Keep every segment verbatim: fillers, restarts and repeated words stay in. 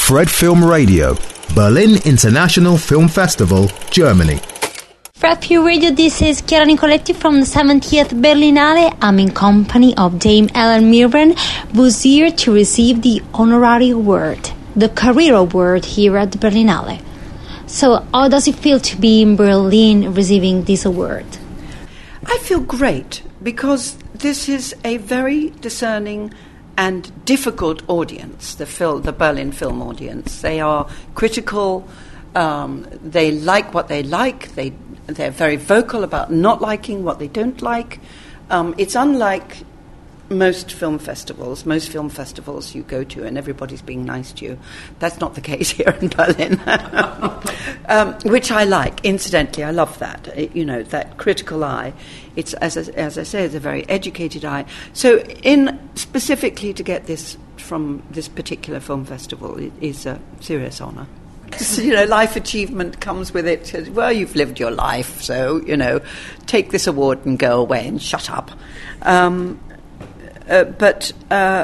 Fred Film Radio, Berlin International Film Festival, Germany. Fred Film Radio, this is Chiara Nicoletti from the seventieth Berlinale. I'm in company of Dame Helen Mirren, who's here to receive the honorary award, the Career Award here at the Berlinale. So, how does it feel to be in Berlin receiving this award? I feel great because this is a very discerning and difficult audience, the film, the Berlin film audience. They are critical, um, they like what they like, they, they're very vocal about not liking what they don't like. Um, it's unlike most film festivals, most film festivals you go to and everybody's being nice to you. That's not the case here in Berlin, um, which I like. Incidentally, I love that, it, you know, that critical eye. It's, as I, as I say, it's a very educated eye. So in specifically to get this from this particular film festival it is a serious honour. You know, life achievement comes with it. Well, you've lived your life, so, you know, take this award and go away and shut up. Um, Uh, but, uh,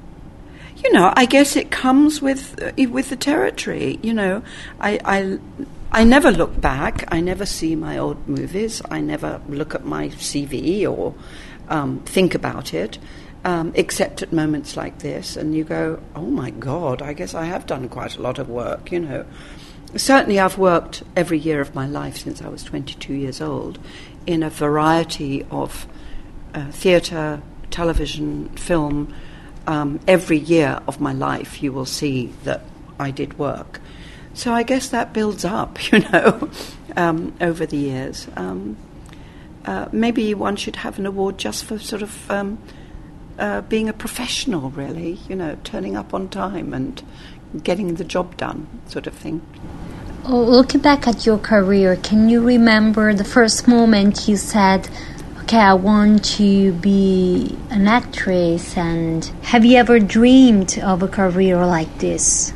you know, I guess it comes with uh, with the territory, you know. I, I, I never look back. I never see my old movies. I never look at my C V or um, think about it, um, except at moments like this. And you go, oh, my God, I guess I have done quite a lot of work, you know. Certainly I've worked every year of my life since I was twenty-two years old in a variety of uh, theatre, television, film. Um, every year of my life you will see that I did work. So I guess that builds up, you know, um, over the years. Um, uh, maybe one should have an award just for sort of um, uh, being a professional, really, you know, turning up on time and getting the job done, sort of thing. Oh, looking back at your career, can you remember the first moment you said, okay, I want to be an actress? And have you ever dreamed of a career like this?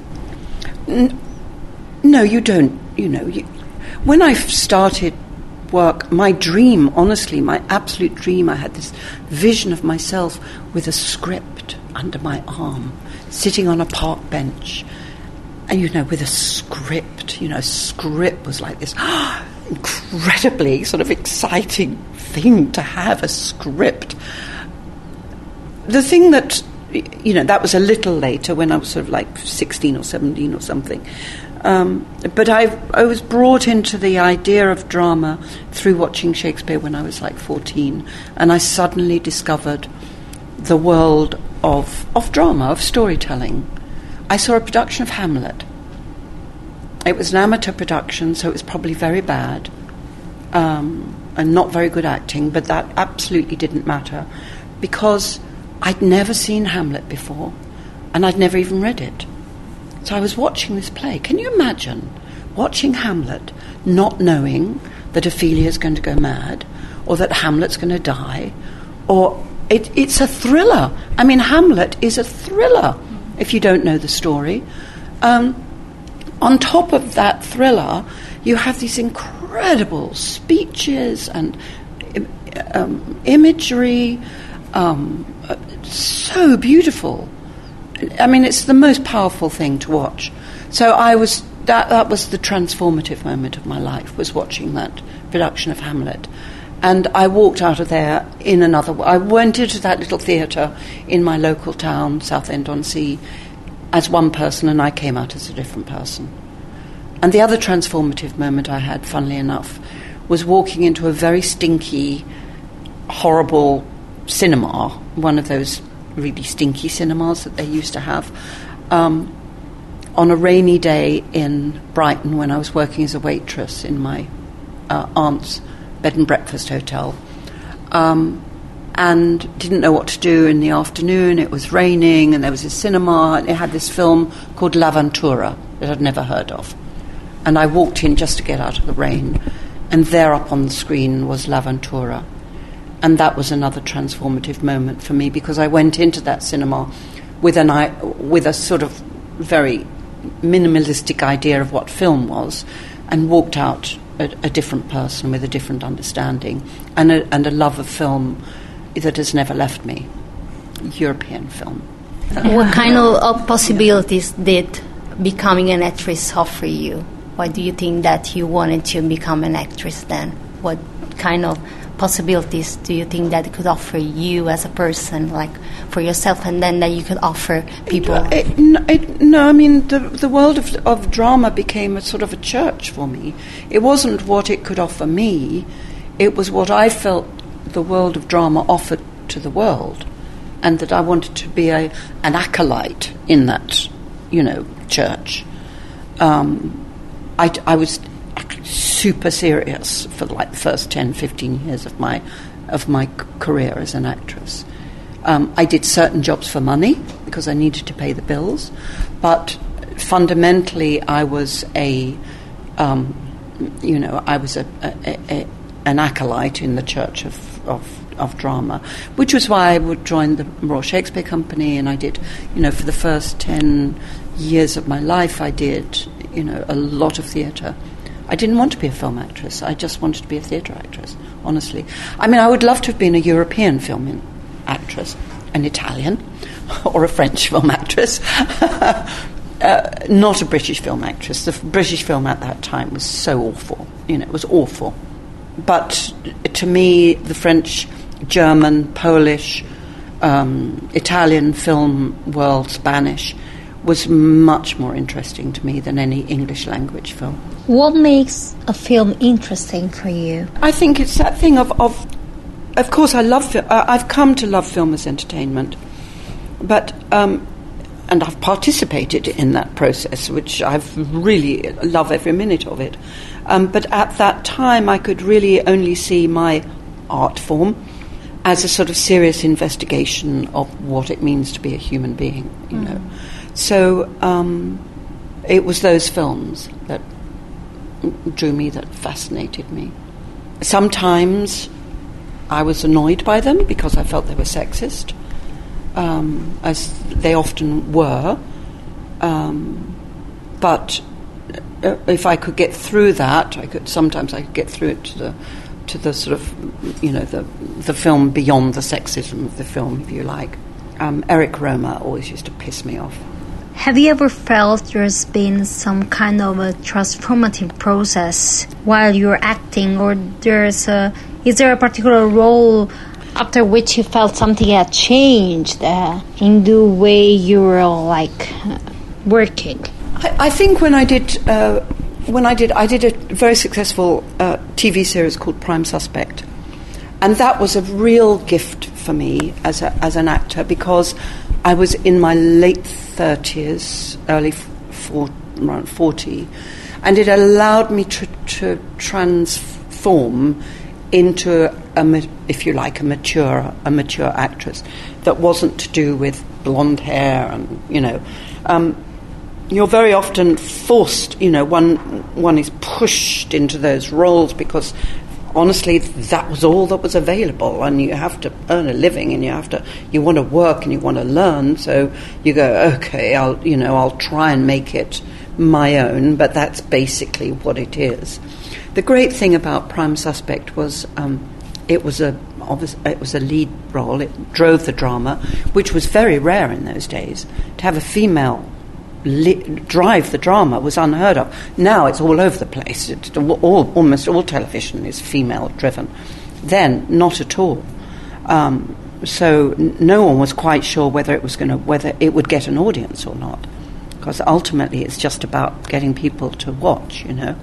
N- no, you don't. You know, you, when I started work, my dream, honestly, my absolute dream, I had this vision of myself with a script under my arm, sitting on a park bench, and, you know, with a script. You know, script was like this incredibly sort of exciting thing to have, a script. The thing that, you know, that was a little later when I was sort of like sixteen or seventeen or something. Um, but I I was brought into the idea of drama through watching Shakespeare when I was like fourteen, and I suddenly discovered the world of, of drama, of storytelling. I saw a production of Hamlet. It was an amateur production, so it was probably very bad. Um, and not very good acting, but that absolutely didn't matter because I'd never seen Hamlet before and I'd never even read it. So I was watching this play. Can you imagine watching Hamlet not knowing that Ophelia's going to go mad or that Hamlet's going to die? Or it, it's a thriller. I mean, Hamlet is a thriller if you don't know the story. Um, on top of that thriller, you have these incredible speeches and um, imagery, um, so beautiful. I mean, it's the most powerful thing to watch. So I was that that was the transformative moment of my life, was watching that production of Hamlet. And I walked out of there in another. I went into that little theatre in my local town, Southend-on-Sea, as one person, and I came out as a different person. And the other transformative moment I had, funnily enough, was walking into a very stinky, horrible cinema, one of those really stinky cinemas that they used to have, um, on a rainy day in Brighton when I was working as a waitress in my uh, aunt's bed and breakfast hotel, um, and didn't know what to do in the afternoon. It was raining and there was a cinema and it had this film called L'Avventura that I'd never heard of. And I walked in just to get out of the rain, and there up on the screen was L'Avventura. And that was another transformative moment for me, because I went into that cinema with an eye, with a sort of very minimalistic idea of what film was, and walked out a, a different person with a different understanding and a, and a love of film that has never left me. European film. What kind of possibilities did becoming an actress offer you? Why do you think that you wanted to become an actress then? What kind of possibilities do you think that it could offer you as a person, like for yourself, and then that you could offer people? It, it, no, I mean, the, the world of, of drama became a sort of a church for me. It wasn't what it could offer me, it was what I felt the world of drama offered to the world, and that I wanted to be a, an acolyte in that, you know, church. Um, I, I was super serious for like the first ten, fifteen years of my of my c- career as an actress. Um, I did certain jobs for money because I needed to pay the bills, but fundamentally I was a, um, you know, I was a, a, a, an acolyte in the church of, of of drama, which was why I would join the Royal Shakespeare Company, and I did, you know, for the first ten years of my life I did, you know, a lot of theatre. I didn't want to be a film actress. I just wanted to be a theatre actress, honestly. I mean, I would love to have been a European film in- actress, an Italian, or a French film actress, uh, not a British film actress. The f- British film at that time was so awful. You know, it was awful. But to me, the French, German, Polish, um, Italian film world, Spanish, was much more interesting to me than any English language film. What makes a film interesting for you? I think it's that thing of, of, of course, I love. Fi- I've come to love film as entertainment, but um, and I've participated in that process, which I've really love every minute of it. Um, but at that time, I could really only see my art form as a sort of serious investigation of what it means to be a human being. You mm. know, so um, it was those films that drew me, that fascinated me. Sometimes I was annoyed by them because I felt they were sexist, um, as they often were. Um, but if I could get through that, I could sometimes I could get through it to the to the sort of, you know, the the film beyond the sexism of the film, if you like. Um, Eric Romer always used to piss me off. Have you ever felt there's been some kind of a transformative process while you're acting, or there's a, is there a particular role after which you felt something had changed uh, in the way you were like uh, working? I, I think when I did, uh, when I did, I did a very successful uh, T V series called Prime Suspect, and that was a real gift for me as a, as an actor, because I was in my late thirties, early four, around forty, and it allowed me to, to transform into a, if you like, a mature, a mature actress that wasn't to do with blonde hair and, you know, um, you're very often forced, you know, one one is pushed into those roles because honestly, that was all that was available, and you have to earn a living, and you have to, you want to work, and you want to learn. So you go, okay, I'll, you know, I'll try and make it my own, but that's basically what it is. The great thing about Prime Suspect was um, it was a it was a lead role. It drove the drama, which was very rare in those days. To have a female Li- drive the drama was unheard of. Now it's all over the place. It, all, almost all television is female driven. Then not at all. Um, so n- no one was quite sure whether it was going to whether it would get an audience or not, because ultimately it's just about getting people to watch. You know.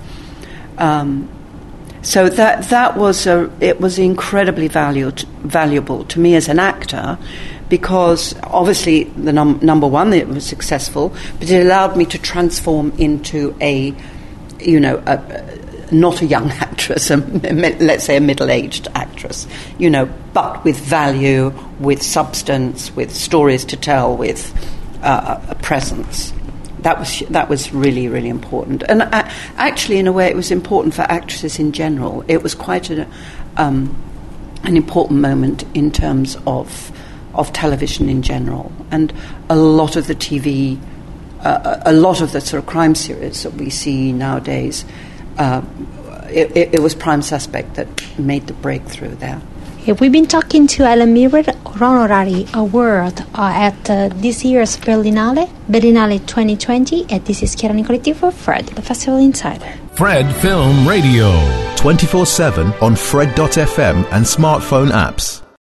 Um, so that that was a it was incredibly valued, valuable to me as an actor. Because obviously, the num- number one, it was successful, but it allowed me to transform into a, you know, a, a, not a young actress, a, let's say a middle-aged actress, you know, but with value, with substance, with stories to tell, with uh, a presence. That was that was really, really important. And uh, actually, in a way, it was important for actresses in general. It was quite a, um, an important moment in terms of of television in general, and a lot of the T V, uh, a lot of the sort of crime series that we see nowadays, uh, it, it was Prime Suspect that made the breakthrough there. Yeah, we've been talking to Helen Mirren, honorary award uh, at uh, this year's Berlinale, Berlinale twenty twenty, and this is Chiara Nicoletti for Fred, the Festival Insider. Fred Film Radio. twenty-four seven on Fred dot f m and smartphone apps.